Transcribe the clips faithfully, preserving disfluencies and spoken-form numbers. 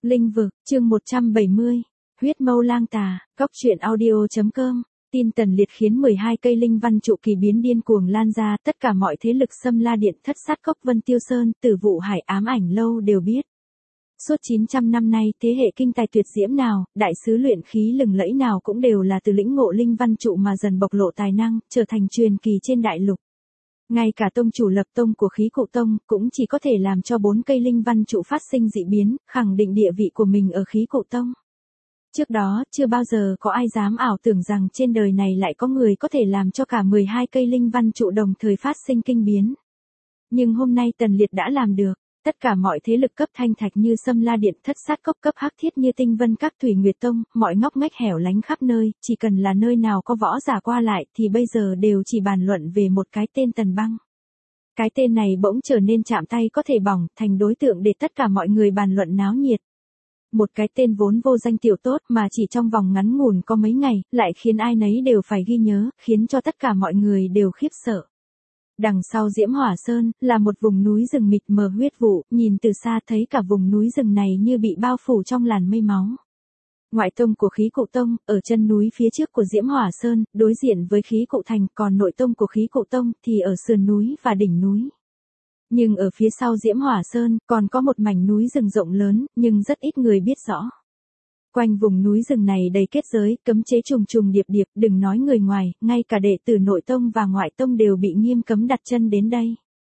Linh vực, chương một trăm bảy mươi. Huyết mâu lang tà, góc truyện audio.com. Tin Tần Liệt khiến mười hai cây linh văn trụ kỳ biến điên cuồng lan ra, tất cả mọi thế lực Xâm La Điện, Thất Sát Cốc, Vân Tiêu Sơn, Tử Vụ Hải, Ám Ảnh Lâu đều biết. Suốt chín trăm năm nay, thế hệ kinh tài tuyệt diễm nào, đại sứ luyện khí lừng lẫy nào cũng đều là từ lĩnh ngộ linh văn trụ mà dần bộc lộ tài năng, trở thành truyền kỳ trên đại lục. Ngay cả tông chủ lập tông của khí cụ tông, cũng chỉ có thể làm cho bốn cây linh văn trụ phát sinh dị biến, khẳng định địa vị của mình ở khí cụ tông. Trước đó, chưa bao giờ có ai dám ảo tưởng rằng trên đời này lại có người có thể làm cho cả mười hai cây linh văn trụ đồng thời phát sinh kinh biến. Nhưng hôm nay Tần Liệt đã làm được. Tất cả mọi thế lực cấp thanh thạch như Xâm La Điện, Thất Sát Cốc, cấp hắc thiết như Tinh Vân Các, Thủy Nguyệt Tông, mọi ngóc ngách hẻo lánh khắp nơi, chỉ cần là nơi nào có võ giả qua lại thì bây giờ đều chỉ bàn luận về một cái tên Tần Băng. Cái tên này bỗng trở nên chạm tay có thể bỏng, thành đối tượng để tất cả mọi người bàn luận náo nhiệt. Một cái tên vốn vô danh tiểu tốt mà chỉ trong vòng ngắn ngủn có mấy ngày, lại khiến ai nấy đều phải ghi nhớ, khiến cho tất cả mọi người đều khiếp sợ. Đằng sau Diễm Hỏa Sơn, là một vùng núi rừng mịt mờ huyết vụ, nhìn từ xa thấy cả vùng núi rừng này như bị bao phủ trong làn mây máu. Ngoại tông của khí cụ tông, ở chân núi phía trước của Diễm Hỏa Sơn, đối diện với khí cụ thành, còn nội tông của khí cụ tông thì ở sườn núi và đỉnh núi. Nhưng ở phía sau Diễm Hỏa Sơn, còn có một mảnh núi rừng rộng lớn, nhưng rất ít người biết rõ. Quanh vùng núi rừng này đầy kết giới, cấm chế trùng trùng điệp điệp, đừng nói người ngoài, ngay cả đệ tử nội tông và ngoại tông đều bị nghiêm cấm đặt chân đến đây.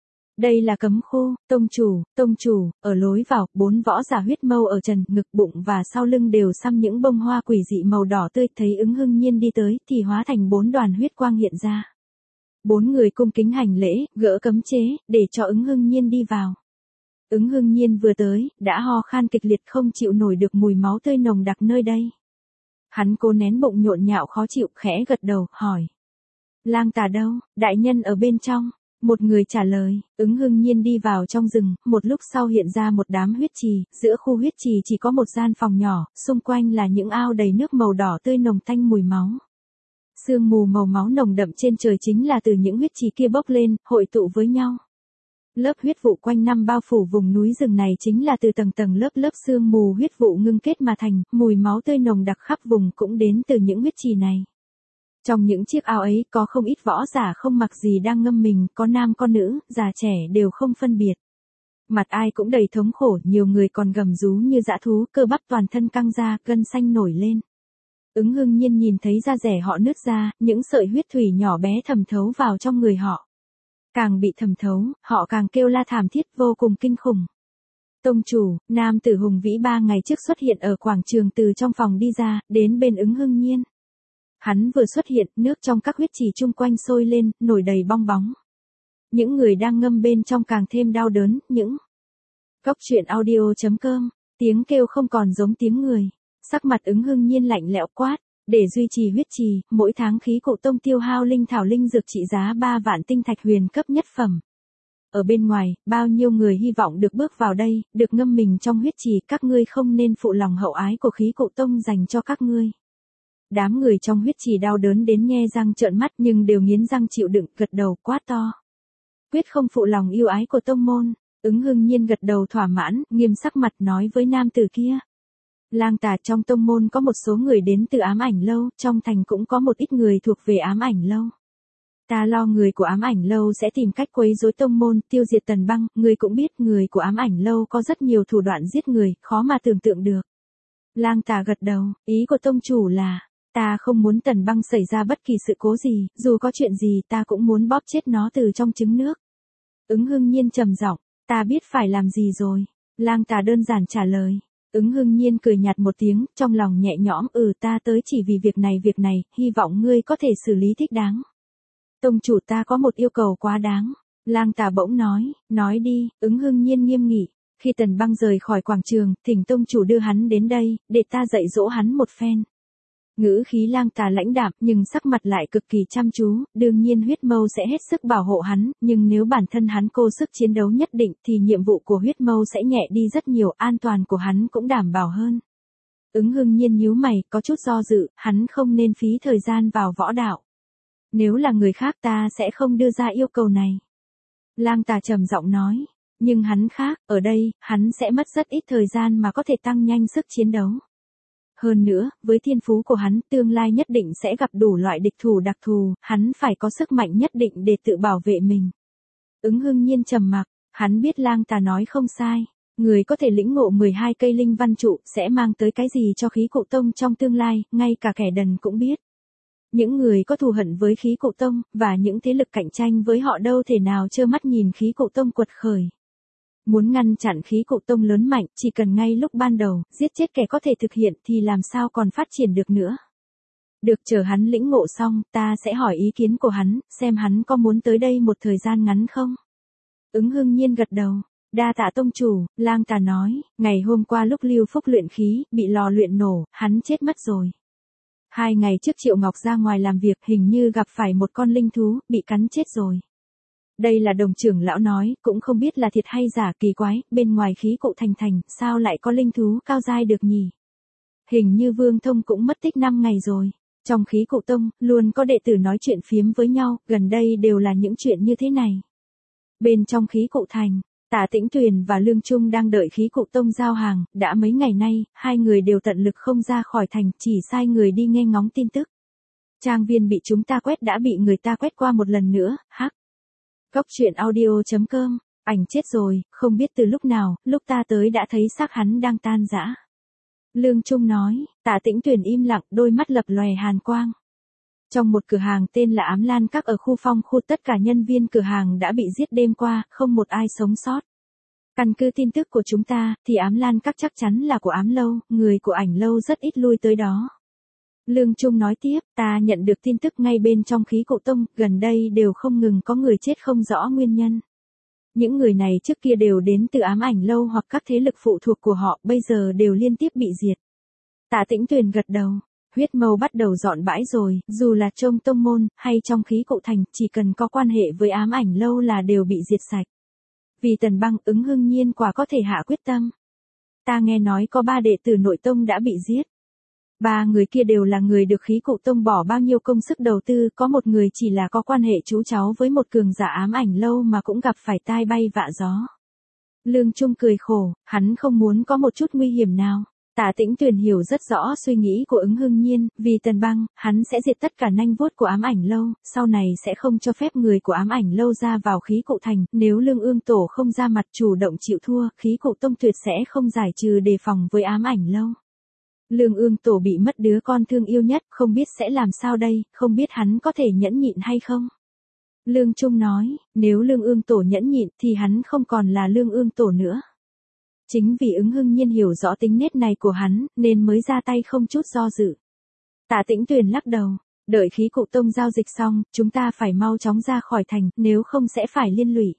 Đây là cấm khu, tông chủ, tông chủ, ở lối vào, bốn võ giả huyết mâu ở trần, ngực, bụng và sau lưng đều xăm những bông hoa quỷ dị màu đỏ tươi, thấy Ứng Hưng Nhiên đi tới thì hóa thành bốn đoàn huyết quang hiện ra. Bốn người cung kính hành lễ, gỡ cấm chế, để cho Ứng Hưng Nhiên đi vào. Ứng Hưng Nhiên vừa tới, đã ho khan kịch liệt không chịu nổi được mùi máu tươi nồng đặc nơi đây. Hắn cố nén bụng nhộn nhạo khó chịu, khẽ gật đầu, hỏi. Lang tà đâu, đại nhân ở bên trong. Một người trả lời, Ứng Hưng Nhiên đi vào trong rừng, một lúc sau hiện ra một đám huyết trì, giữa khu huyết trì chỉ có một gian phòng nhỏ, xung quanh là những ao đầy nước màu đỏ tươi nồng tanh mùi máu. Sương mù màu máu nồng đậm trên trời chính là từ những huyết trì kia bốc lên, hội tụ với nhau. Lớp huyết vụ quanh năm bao phủ vùng núi rừng này chính là từ tầng tầng lớp lớp sương mù huyết vụ ngưng kết mà thành, mùi máu tươi nồng đặc khắp vùng cũng đến từ những huyết trì này. Trong những chiếc ao ấy có không ít võ giả không mặc gì đang ngâm mình, có nam có nữ, già trẻ đều không phân biệt. Mặt ai cũng đầy thống khổ, nhiều người còn gầm rú như dã thú, cơ bắp toàn thân căng ra, gân xanh nổi lên. Ứng Hưng Nhiên nhìn thấy da rẻ họ nứt ra, những sợi huyết thủy nhỏ bé thẩm thấu vào trong người họ. Càng bị thẩm thấu, họ càng kêu la thảm thiết vô cùng kinh khủng. Tông chủ, nam tử hùng vĩ ba ngày trước xuất hiện ở quảng trường từ trong phòng đi ra, đến bên Ứng Hưng Nhiên. Hắn vừa xuất hiện, nước trong các huyết trì chung quanh sôi lên, nổi đầy bong bóng. Những người đang ngâm bên trong càng thêm đau đớn, những góc truyện audio.com, tiếng kêu không còn giống tiếng người. Sắc mặt Ứng Hưng Nhiên lạnh lẽo quát, để duy trì huyết trì, mỗi tháng khí cụ tông tiêu hao linh thảo linh dược trị giá ba vạn tinh thạch huyền cấp nhất phẩm. Ở bên ngoài, bao nhiêu người hy vọng được bước vào đây, được ngâm mình trong huyết trì, các ngươi không nên phụ lòng hậu ái của khí cụ tông dành cho các ngươi. Đám người trong huyết trì đau đớn đến nhe răng trợn mắt nhưng đều nghiến răng chịu đựng, gật đầu quát to. Quyết không phụ lòng yêu ái của tông môn. Ứng Hưng Nhiên gật đầu thỏa mãn, nghiêm sắc mặt nói với nam tử kia. Lang tà, trong tông môn có một số người đến từ Ám Ảnh Lâu, trong thành cũng có một ít người thuộc về Ám Ảnh Lâu. Ta lo người của Ám Ảnh Lâu sẽ tìm cách quấy rối tông môn, tiêu diệt Tần Băng, người cũng biết người của Ám Ảnh Lâu có rất nhiều thủ đoạn giết người, khó mà tưởng tượng được. Lang tà gật đầu, ý của tông chủ là, ta không muốn Tần Băng xảy ra bất kỳ sự cố gì, dù có chuyện gì ta cũng muốn bóp chết nó từ trong trứng nước. Ứng Hưng Nhiên trầm giọng, ta biết phải làm gì rồi. Lang tà đơn giản trả lời. Ứng Hưng Nhiên cười nhạt một tiếng, trong lòng nhẹ nhõm, ừ ta tới chỉ vì việc này việc này, hy vọng ngươi có thể xử lý thích đáng. Tông chủ, ta có một yêu cầu quá đáng. Lang tà bỗng nói, nói đi. Ứng Hưng Nhiên nghiêm nghị, khi Tần Băng rời khỏi quảng trường, thỉnh tông chủ đưa hắn đến đây, để ta dạy dỗ hắn một phen. Ngữ khí lang tà lãnh đạm nhưng sắc mặt lại cực kỳ chăm chú, đương nhiên huyết mâu sẽ hết sức bảo hộ hắn, nhưng nếu bản thân hắn cô sức chiến đấu nhất định thì nhiệm vụ của huyết mâu sẽ nhẹ đi rất nhiều, an toàn của hắn cũng đảm bảo hơn. Ứng Hưng Nhiên nhíu mày, có chút do dự, hắn không nên phí thời gian vào võ đạo. Nếu là người khác ta sẽ không đưa ra yêu cầu này. Lang tà trầm giọng nói, Nhưng hắn khác, ở đây, hắn sẽ mất rất ít thời gian mà có thể tăng nhanh sức chiến đấu. Hơn nữa, với thiên phú của hắn, tương lai nhất định sẽ gặp đủ loại địch thủ đặc thù, hắn phải có sức mạnh nhất định để tự bảo vệ mình. Ứng Hưng Nhiên trầm mặc, hắn biết Lang Tà nói không sai. Người có thể lĩnh ngộ mười hai cây linh văn trụ sẽ mang tới cái gì cho khí cụ tông trong tương lai, ngay cả kẻ đần cũng biết. Những người có thù hận với khí cụ tông, và những thế lực cạnh tranh với họ đâu thể nào trơ mắt nhìn khí cụ tông quật khởi. Muốn ngăn chặn khí cụ tông lớn mạnh, chỉ cần ngay lúc ban đầu, giết chết kẻ có thể thực hiện thì làm sao còn phát triển được nữa. Được, chờ hắn lĩnh ngộ xong, ta sẽ hỏi ý kiến của hắn, xem hắn có muốn tới đây một thời gian ngắn không. Ứng Hưng Nhiên gật đầu. Đa tạ tông chủ, Lang Tà nói, ngày hôm qua lúc Lưu Phúc luyện khí, bị lò luyện nổ, hắn chết mất rồi. Hai ngày trước Triệu Ngọc ra ngoài làm việc, hình như gặp phải một con linh thú, bị cắn chết rồi. Đây là đồng trưởng lão nói, cũng không biết là thiệt hay giả, kỳ quái, bên ngoài khí cụ thành thành, sao lại có linh thú cao giai được nhỉ? Hình như Vương Thông cũng mất tích năm ngày rồi. Trong khí cụ tông, luôn có đệ tử nói chuyện phiếm với nhau, gần đây đều là những chuyện như thế này. Bên trong khí cụ thành, Tạ Tĩnh Tuyền và Lương Trung đang đợi khí cụ tông giao hàng, đã mấy ngày nay, hai người đều tận lực không ra khỏi thành, chỉ sai người đi nghe ngóng tin tức. Trang viên bị chúng ta quét đã bị người ta quét qua một lần nữa, hắc. Góc truyện audio chấm com, ảnh chết rồi, không biết từ lúc nào, lúc ta tới đã thấy xác hắn đang tan rã. Lương Trung nói, Tạ Tĩnh Tuyền im lặng, đôi mắt lập lòe hàn quang. Trong một cửa hàng tên là Ám Lan Các ở khu Phong khu, tất cả nhân viên cửa hàng đã bị giết đêm qua, không một ai sống sót. Căn cứ tin tức của chúng ta, thì Ám Lan Các chắc chắn là của Ám Lâu, người của Ảnh Lâu rất ít lui tới đó. Lương Trung nói tiếp, ta nhận được tin tức ngay bên trong khí cụ tông, gần đây đều không ngừng có người chết không rõ nguyên nhân. Những người này trước kia đều đến từ Ám Ảnh Lâu hoặc các thế lực phụ thuộc của họ, bây giờ đều liên tiếp bị diệt. Tạ Tĩnh Tuyền gật đầu. Huyết mâu bắt đầu dọn bãi rồi, dù là trong tông môn, hay trong khí cụ thành, chỉ cần có quan hệ với Ám Ảnh Lâu là đều bị diệt sạch. Vì Tần Băng, Ứng Hưng Nhiên quả có thể hạ quyết tâm. Ta nghe nói có ba đệ tử nội tông đã bị giết. Ba người kia đều là người được khí cụ tông bỏ bao nhiêu công sức đầu tư, có một người chỉ là có quan hệ chú cháu với một cường giả Ám Ảnh Lâu mà cũng gặp phải tai bay vạ gió. Lương Trung cười khổ, hắn không muốn có một chút nguy hiểm nào. Tạ Tĩnh Tuyền hiểu rất rõ suy nghĩ của Ứng Hưng Nhiên, vì Tần Băng, hắn sẽ diệt tất cả nanh vuốt của Ám Ảnh Lâu, sau này sẽ không cho phép người của Ám Ảnh Lâu ra vào khí cụ thành, nếu Lương Ương Tổ không ra mặt chủ động chịu thua, khí cụ tông tuyệt sẽ không giải trừ đề phòng với Ám Ảnh Lâu. Lương Ương Tổ bị mất đứa con thương yêu nhất, không biết sẽ làm sao đây, không biết hắn có thể nhẫn nhịn hay không. Lương Trung nói, nếu Lương Ương Tổ nhẫn nhịn thì hắn không còn là Lương Ương Tổ nữa. Chính vì Ứng Hưng Nhiên hiểu rõ tính nết này của hắn, nên mới ra tay không chút do dự. Tạ Tĩnh Tuyền lắc đầu, đợi khí cụ tông giao dịch xong, chúng ta phải mau chóng ra khỏi thành, nếu không sẽ phải liên lụy.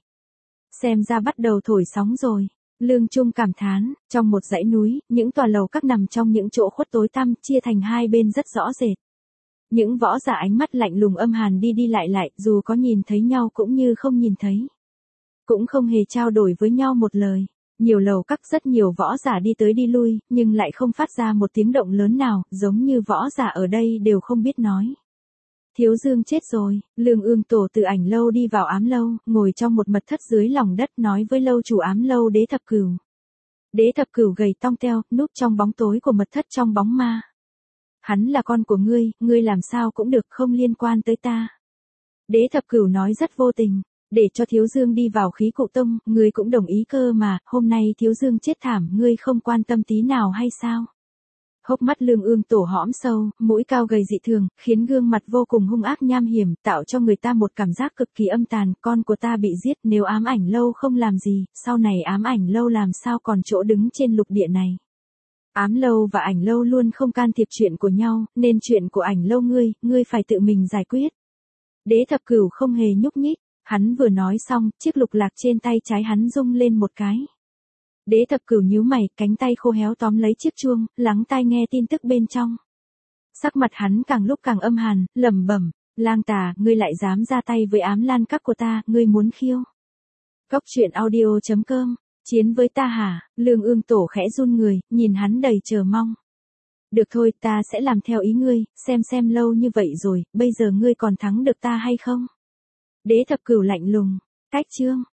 Xem ra bắt đầu thổi sóng rồi. Lương Trung cảm thán, trong một dãy núi, những tòa lầu các nằm trong những chỗ khuất tối tăm, chia thành hai bên rất rõ rệt. Những võ giả ánh mắt lạnh lùng âm hàn đi đi lại lại, dù có nhìn thấy nhau cũng như không nhìn thấy. Cũng không hề trao đổi với nhau một lời. Nhiều lầu các rất nhiều võ giả đi tới đi lui, nhưng lại không phát ra một tiếng động lớn nào, giống như võ giả ở đây đều không biết nói. Thiếu Dương chết rồi, Lương Ương Tổ từ Ảnh Lâu đi vào Ám Lâu, ngồi trong một mật thất dưới lòng đất nói với lâu chủ Ám Lâu Đế Thập Cửu. Đế Thập Cửu gầy tong teo, núp trong bóng tối của mật thất trong bóng ma. Hắn là con của ngươi, ngươi làm sao cũng được, không liên quan tới ta. Đế Thập Cửu nói rất vô tình. Để cho Thiếu Dương đi vào khí cụ tông, ngươi cũng đồng ý cơ mà, hôm nay Thiếu Dương chết thảm, ngươi không quan tâm tí nào hay sao? Hốc mắt Lương Ương Tổ hõm sâu, mũi cao gầy dị thường, khiến gương mặt vô cùng hung ác nham hiểm, tạo cho người ta một cảm giác cực kỳ âm tàn, con của ta bị giết, nếu Ám Ảnh Lâu không làm gì, sau này Ám Ảnh Lâu làm sao còn chỗ đứng trên lục địa này. Ám Lâu và Ảnh Lâu luôn không can thiệp chuyện của nhau, nên chuyện của Ảnh Lâu ngươi, ngươi phải tự mình giải quyết. Đế Thập Cửu không hề nhúc nhích. Hắn vừa nói xong, chiếc lục lạc trên tay trái hắn rung lên một cái. Đế Thập Cửu nhíu mày, cánh tay khô héo tóm lấy chiếc chuông, lắng tai nghe tin tức bên trong. Sắc mặt hắn càng lúc càng âm hàn, lẩm bẩm, Lang Tà, ngươi lại dám ra tay với Ám Lan Các của ta, ngươi muốn khiêu. Góc truyện audio chấm com, chiến với ta hả? Lương Ương Tổ khẽ run người, nhìn hắn đầy chờ mong. Được thôi, ta sẽ làm theo ý ngươi, xem xem lâu như vậy rồi, bây giờ ngươi còn thắng được ta hay không? Đế Thập Cửu lạnh lùng, cách chương.